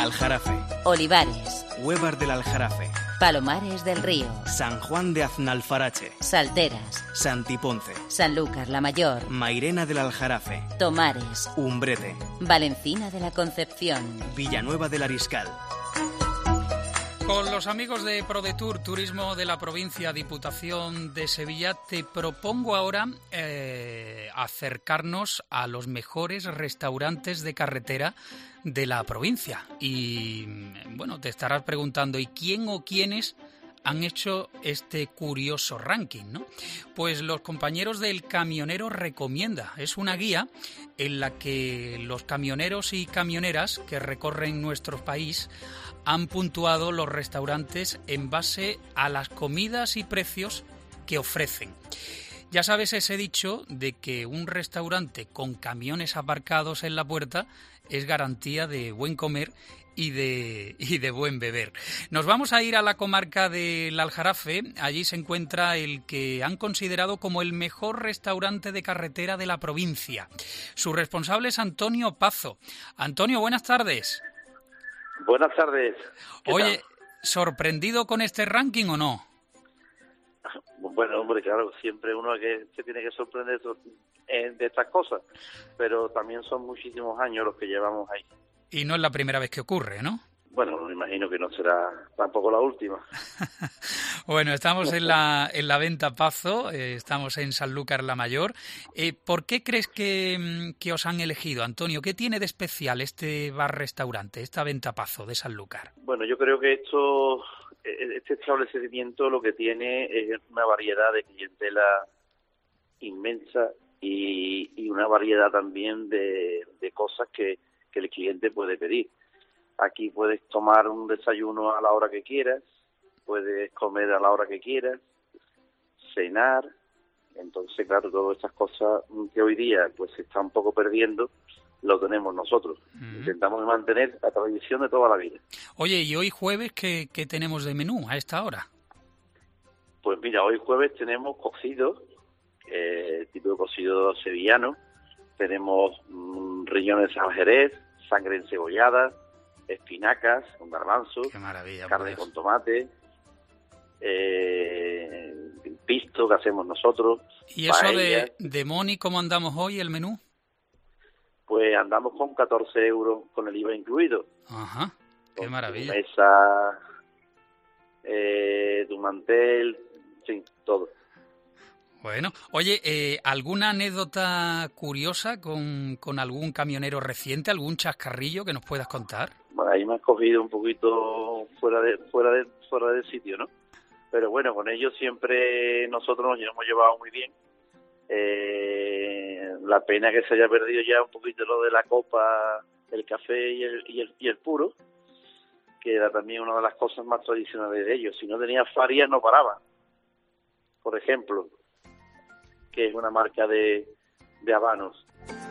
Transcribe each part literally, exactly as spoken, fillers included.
Aljarafe, Olivares, Huévar del Aljarafe, Palomares del Río, San Juan de Aznalfarache, Salteras, Santiponce, Sanlúcar la Mayor, Mairena del Aljarafe, Tomares, Umbrete, Valencina de la Concepción, Villanueva del Ariscal. Con los amigos de ProDetour, Turismo de la Provincia, Diputación de Sevilla, te propongo ahora eh, acercarnos a los mejores restaurantes de carretera de la provincia. Y bueno, te estarás preguntando, ¿y quién o quiénes han hecho este curioso ranking, ¿no? Pues los compañeros del Camionero Recomienda. Es una guía en la que los camioneros y camioneras que recorren nuestro país han puntuado los restaurantes en base a las comidas y precios que ofrecen. Ya sabes ese dicho de que un restaurante con camiones aparcados en la puerta es garantía de buen comer y de, y de buen beber. Nos vamos a ir a la comarca del Aljarafe. Allí se encuentra el que han considerado como el mejor restaurante de carretera de la provincia. Su responsable es Antonio Pazo. Antonio, buenas tardes. Buenas tardes. Oye, tal? ¿Sorprendido con este ranking o no? Bueno, hombre, claro, siempre uno que se tiene que sorprender de estas cosas, pero también son muchísimos años los que llevamos ahí. Y no es la primera vez que ocurre, ¿no? Bueno, me imagino que no será tampoco la última. Bueno, estamos en la en la Venta Pazo, eh, estamos en Sanlúcar la Mayor. Eh, ¿Por qué crees que, que os han elegido, Antonio? ¿Qué tiene de especial este bar-restaurante, esta Venta Pazo de Sanlúcar? Bueno, yo creo que esto, este establecimiento lo que tiene es una variedad de clientela inmensa y, y una variedad también de, de cosas que, que el cliente puede pedir. Aquí puedes tomar un desayuno a la hora que quieras, puedes comer a la hora que quieras, cenar. Entonces, claro, todas estas cosas que hoy día pues se están un poco perdiendo, lo tenemos nosotros. Uh-huh. Intentamos mantener la tradición de toda la vida. Oye, ¿y hoy jueves qué, qué tenemos de menú a esta hora? Pues mira, hoy jueves tenemos cocido, eh, tipo de cocido sevillano. Tenemos mmm, riñones al jerez, sangre encebollada, espinacas con garbanzo, qué maravilla, carne con tomate, eh, pisto que hacemos nosotros. ¿Y eso de, de Moni, cómo andamos hoy, el menú? Pues andamos con catorce euros con el I V A incluido. Ajá, qué con maravilla. Tu mesa, eh, tu mantel, sí, todo. Bueno, oye, eh, ¿alguna anécdota curiosa con, con algún camionero reciente, algún chascarrillo que nos puedas contar? Bueno, ahí me has cogido un poquito fuera de fuera de fuera del sitio, ¿no? Pero bueno, con ellos siempre nosotros nos hemos llevado muy bien. Eh, la pena que se haya perdido ya un poquito lo de la copa, el café y el, y el, y el puro, que era también una de las cosas más tradicionales de ellos. Si no tenía farias no paraban, por ejemplo, que es una marca de, de habanos.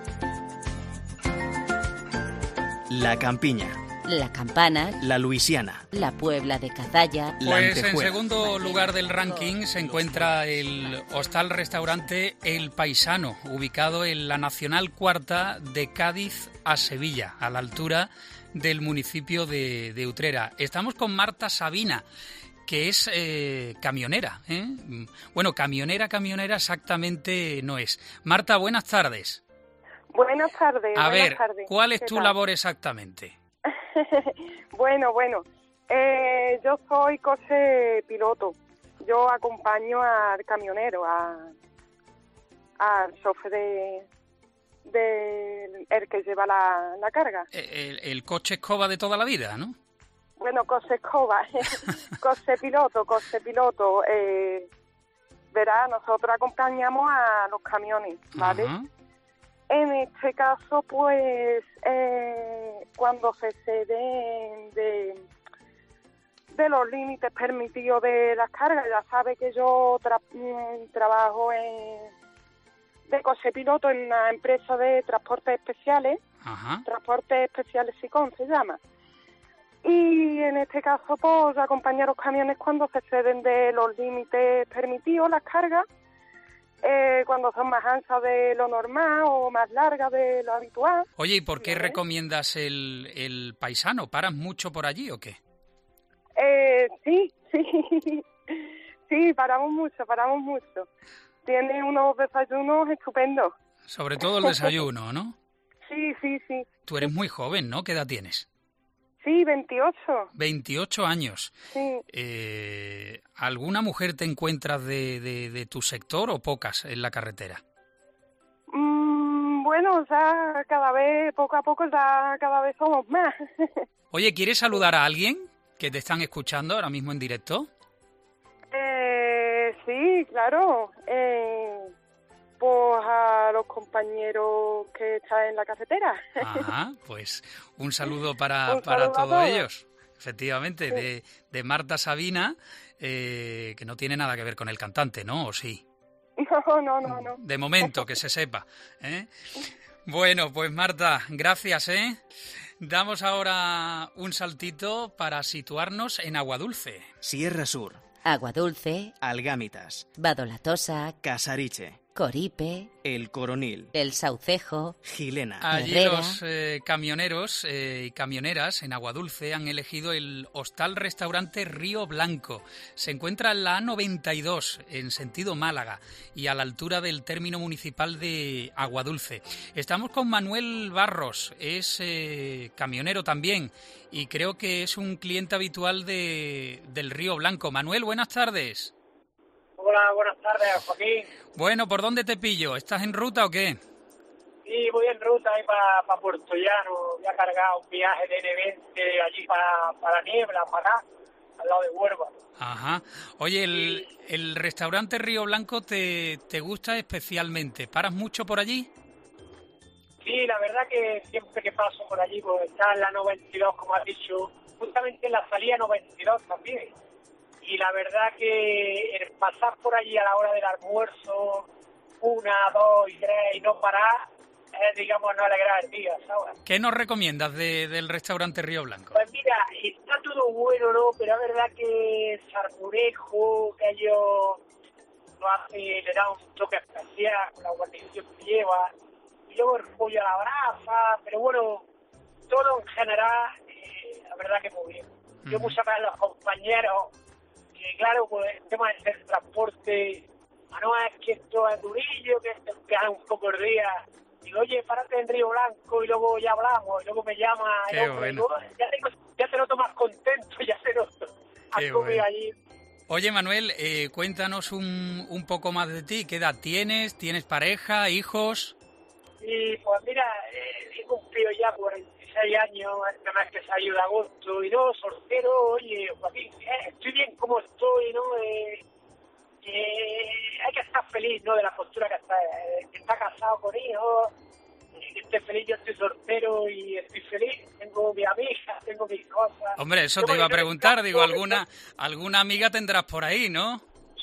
La Campiña, La Campana, La Luisiana, La Puebla de Cazalla. Pues en segundo lugar del ranking se encuentra el hostal-restaurante El Paisano, ubicado en la Nacional Cuarta de Cádiz a Sevilla, a la altura del municipio de, de Utrera. Estamos con Marta Sabina, que es eh, camionera, ¿eh? Bueno, camionera, camionera exactamente no es. Marta, buenas tardes. Buenas tardes. A buenas ver, tardes. ¿cuál es ¿Qué tu tal? labor exactamente? bueno, bueno, eh, yo soy coche piloto. Yo acompaño al camionero, a, al chofer de, de el que lleva la, la carga. El, el coche escoba de toda la vida, ¿no? Bueno, coche escoba, coche piloto, coche piloto. Eh, verá, nosotros acompañamos a los camiones, ¿vale? Ajá. En este caso, pues, eh, cuando se exceden de, de los límites permitidos de las cargas, ya sabe que yo tra- trabajo en, de coche piloto en una empresa de transportes especiales, Ajá. Transportes Especiales SICON se llama. Y en este caso, pues, acompañar los camiones cuando se exceden de los límites permitidos, las cargas, eh, cuando son más anchas de lo normal o más largas de lo habitual. Oye, ¿y por qué ¿Vale? recomiendas el, el paisano? ¿Paras mucho por allí o qué? Eh, sí, sí, sí, paramos mucho, paramos mucho. Tiene unos desayunos estupendos. Sobre todo el desayuno, ¿no? Sí, sí, sí. Tú eres muy joven, ¿no? ¿Qué edad tienes? Sí, veintiocho. veintiocho años. Sí. Eh, ¿Alguna mujer te encuentras de, de, de tu sector o pocas en la carretera? Mm, bueno, ya cada vez, poco a poco, ya cada vez somos más. Oye, ¿quieres saludar a alguien que te están escuchando ahora mismo en directo? eh, sí, claro. Eh, pues a los compañeros que están en la cafetera. Ajá, pues un saludo para, Un para saludo a todos todos. ellos. Efectivamente, Sí. de, de Marta Sabina, eh, que no tiene nada que ver con el cantante, ¿no? ¿O sí? No, no, no, no. De momento, que se sepa, ¿eh? Bueno, pues Marta, gracias, ¿eh? Damos ahora un saltito para situarnos en Aguadulce. Sierra Sur, Agua Dulce, Algámitas, Badolatosa, Casariche, Coripe, El Coronil, El Saucejo, Gilena, Allí Herrera. los eh, camioneros eh, y camioneras en Aguadulce han elegido el hostal-restaurante Río Blanco. Se encuentra en la A noventa y dos, en sentido Málaga, y a la altura del término municipal de Aguadulce. Estamos con Manuel Barros, es eh, camionero también, y creo que es un cliente habitual de, del Río Blanco. Manuel, buenas tardes. Hola, buenas tardes, Joaquín. Bueno, ¿por dónde te pillo? ¿Estás en ruta o qué? Sí, voy en ruta ahí para pa Puerto Llano. Voy a cargar un viaje de N veinte allí para para Niebla, para acá, al lado de Huelva. Ajá. Oye, el, el restaurante Río Blanco te, te gusta especialmente. ¿Paras mucho por allí? Sí, la verdad que siempre que paso por allí, pues está en la noventa y dos, como has dicho, justamente en la salida noventa y dos también. Y la verdad que el pasar por allí a la hora del almuerzo, una, dos y tres, y no parar, es, digamos, no alegrar el día, ¿sabes? ¿Qué nos recomiendas de, del restaurante Río Blanco? Pues mira, está todo bueno, ¿no? Pero es verdad que el sarmurejo, que ellos lo hace, le da un toque especial con la guarnición que lleva, y luego el pollo a la brasa, pero bueno, todo en general, eh, la verdad que muy bien. Yo Ujú. muchas veces los compañeros, que claro, pues el tema del transporte, ah, no, es que esto es durillo, que esto que hace un poco el día. Digo, oye, párate en Río Blanco y luego ya hablamos, y luego me llama el Qué hombre, bueno. digo, ya, tengo, ya te noto más contento, ya te noto. Has Qué comido bueno. allí. Oye, Manuel, eh, cuéntanos un, un poco más de ti. ¿Qué edad tienes? ¿Tienes pareja, hijos? Y pues mira, eh, he cumplido ya cuarenta y seis años, este mes que se ha ido de agosto, y no, soltero, oye, Joaquín, eh, estoy bien como estoy, ¿no? Eh, que hay que estar feliz, ¿no? De la postura que está, eh, que está casado con hijos, eh, que esté feliz, yo estoy soltero y estoy feliz, tengo mi amiga, tengo mis cosas. Hombre, eso Yo te iba a voy preguntar. Digo, campo, alguna alguna amiga tendrás por ahí, ¿no?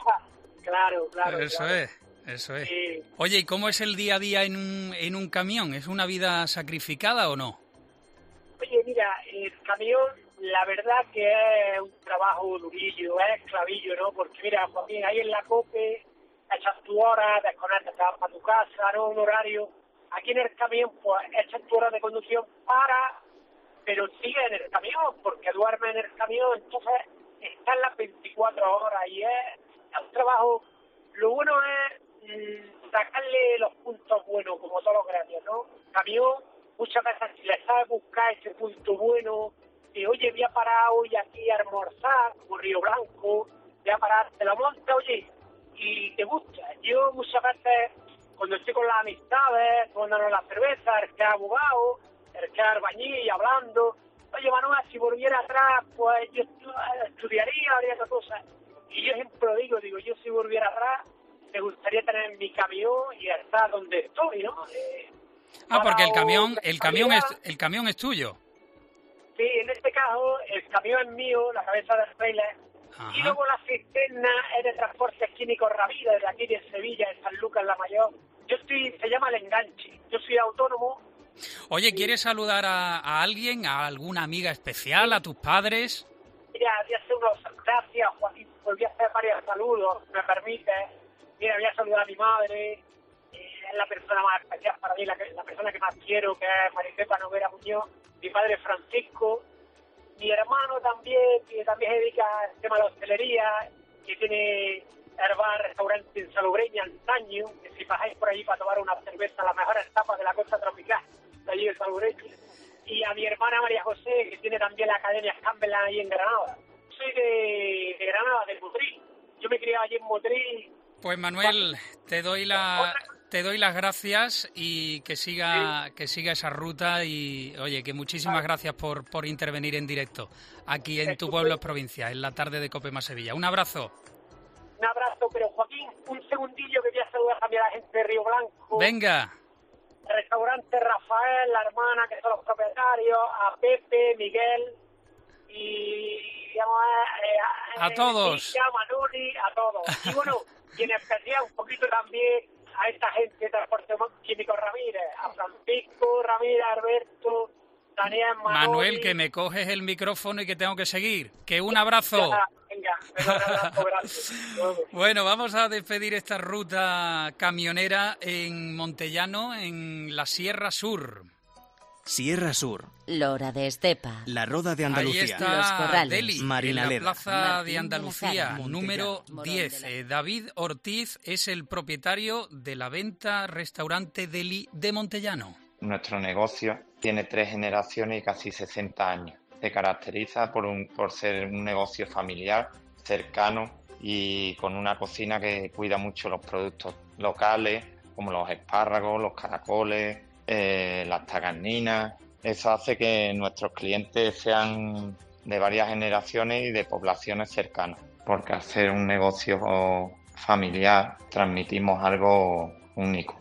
Claro, claro. Eso claro. es, eso es. Sí. Oye, ¿y cómo es el día a día en un, en un camión? ¿Es una vida sacrificada o no? Oye, mira, el camión, la verdad que es un trabajo durillo, es esclavillo, ¿no? Porque mira, Joaquín, ahí en la COPE echas tu hora, desconectas, te vas para tu casa, ¿no? Un horario. Aquí en el camión, pues, echas tu hora de conducción para, pero sigue en el camión, porque duerme en el camión, entonces están las veinticuatro horas y es, es un trabajo. Lo bueno es mmm, sacarle los puntos buenos, como todos los grandes, ¿no? Camión, muchas veces si le sabes buscar ese punto bueno, que oye, voy a parar hoy aquí a almorzar, como Río Blanco, voy a parar, te lo monta, oye, y te gusta. Yo muchas veces, cuando estoy con las amistades, tomándonos la cerveza, el que es abogado, el que es albañil, hablando, oye, Manuel, si volviera atrás, pues yo estudiaría, haría otra cosa. Y yo siempre lo digo, digo, yo si volviera atrás, me gustaría tener mi camión y estar donde estoy, ¿no? Eh, Ah, porque el parado, camión, el camión es, salida. el camión es tuyo. Sí, en este caso, el camión es mío, la cabeza del trailer, Ajá. y luego la cisterna es de Transportes Químicos Ravida, de aquí de Sevilla, de San Lucas la Mayor. Yo estoy, se llama El Enganche. Yo soy autónomo. Oye, ¿quieres saludar a, a alguien, a alguna amiga especial, a tus padres? Mira, voy a hacer unos gracias, Joaquín, pues voy a hacer varios saludos, me permite. Mira, voy a saludar a mi madre, eh, es la persona más especial para mí, la, que, la persona que más quiero, que es Maricepa Noguera Muñoz, mi padre Francisco, mi hermano también, que también se dedica al tema de la hostelería, que tiene el bar restaurante en Salobreña, Antaño, que si pasáis por allí para tomar una cerveza, las mejores tapas de la costa tropical, de allí de Salobreña. Y a mi hermana María José, que tiene también la Academia Campbell ahí en Granada. Soy de, de Granada, de Motril. Yo me crié allí en Motril. Pues Manuel, te doy la te doy las gracias y que siga que siga esa ruta y oye, que muchísimas gracias por por intervenir en directo aquí en Tu Pueblo es Provincia, en la tarde de COPE Más Sevilla. Un abrazo. Un abrazo, pero Joaquín, un segundillo que voy a saludar también a la gente de Río Blanco. Venga. Restaurante Rafael, la hermana, que son los propietarios, a Pepe, Miguel y digamos, eh, a, a todos. A Manoli, a todos. Y bueno, y en especial un poquito también a esta gente de Transporte Químico Ramírez, a Francisco Ramírez, Alberto, Daniel Manoli. Manuel, que me coges el micrófono y que tengo que seguir. Que un abrazo. Ya, venga, un abrazo grande. Bueno, vamos a despedir esta ruta camionera en Montellano, en la Sierra Sur. Sierra Sur. Lora de Estepa. La Roda de Andalucía. Ahí está Los Corrales. Deli, Marinaleda. en la Plaza Martín de de Andalucía, la Sala, número Montellano, diez. Morón de la- Eh, David Ortiz es el propietario de la venta restaurante Deli de Montellano. Nuestro negocio tiene tres generaciones y casi sesenta años. Se caracteriza por, un, por ser un negocio familiar, cercano y con una cocina que cuida mucho los productos locales, como los espárragos, los caracoles, eh, las tagarninas. Eso hace que nuestros clientes sean de varias generaciones y de poblaciones cercanas, porque al ser un negocio familiar transmitimos algo único.